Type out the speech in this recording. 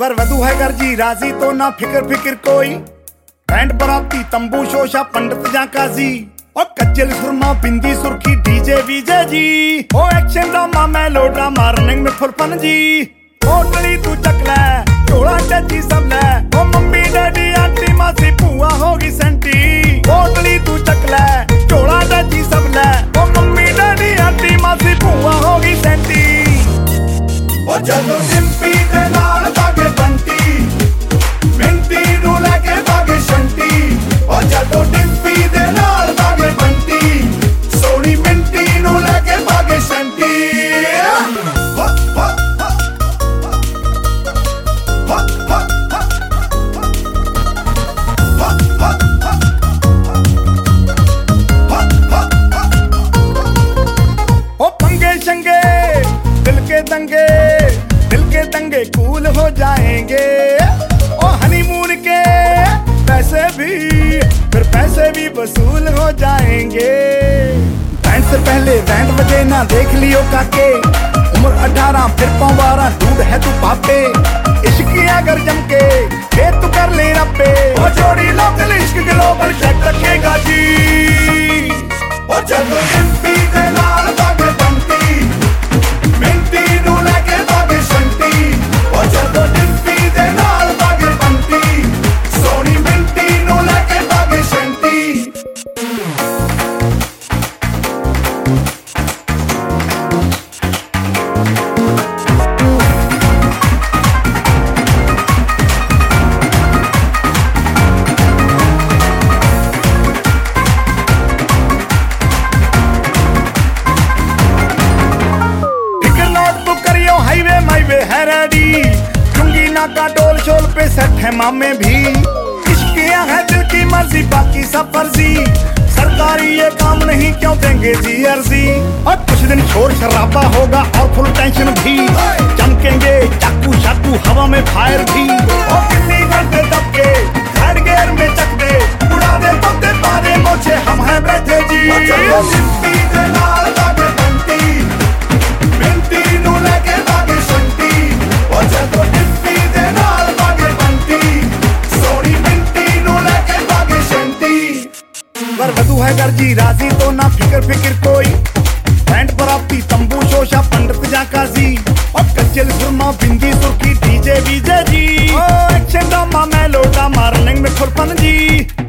वर वधु है घर जी राजी तो ना फिक्र फिक्र कोई। बैंड बराती तंबू शोशा पंडित जा काजी और कज्जल सुरमा बिंदी सुर्खी डीजे वीजे जी। ओ action drama melodrama running में फुल फन जी। होटली तू चकला चोला चाची सब ले। ओ मम्मी डैडी आंटी मासी पुआ होगी सेंटी। होटली तू चकला चोला चाची सब ले। ओ मम्मी डैडी आंटी मासी पुआ होगी सेंटी। ओ चलो डिम्पी दे नाल बागे बंटी मिंटी नू लेके बागे शंटी। ओ चलो डिम्पी दे नाल बागे बंटी सोनी मिंटी नू लेके बागे शंटी। ओ पंगे शंगे दिल के दंगे कूल हो जाएंगे। ओ हनीमून के पैसे भी वसूल हो जाएंगे। बैंड से पहले बैंड बजे ना देख लियो काके। उम्र 18 फिर 12 दूध है तू पापे। इश्क अगर जम के फिर तू कर ले रब्बे। ओ जोड़ी लोकल इश्क ग्लोबल चेक रखेगा जी। ओ चलो डिम्पी दे नाल बागे बंटी मिंटी नू लेके बागे शंटी। ओ चलो डिम्पी दे नाल बागे बंटी सोनी मिंटी नू लेके बागे शंटी। है रेडी चुंगी नाका डोल शोल पे सेट है मामे भी। इश्कियां है दिल की मर्जी बाकी सब फर्जी। सरकारी ये काम नहीं क्यों देंगे जी अर्जी। और कुछ दिन शोर शराबा होगा और फुल टेंशन भी। चमकेंगे चाकू चाकू हवा में फायर भी। और कितनी घंटे दब के थर्ड गियर में चक दे उड़ा दे तो दे पारे मोछे हम हैं बैठे जी। डिम्पी दे नाल बागे बंटी मिंटी नू लेके बागे शंटी। ओ चलो डिम्पी दे नाल बागे बंटी सोनी मिंटी नू लेके बागे शंटी। वर वधु है घर जी राजी तो ना फिक्र कोई। बैंड बराती तंबू शोशा पंडित जा काजी और कज्जल सुरमा बिंदी सुर्खी डीजे वीजे जी। ओ action drama melodrama running में फुल फन जी।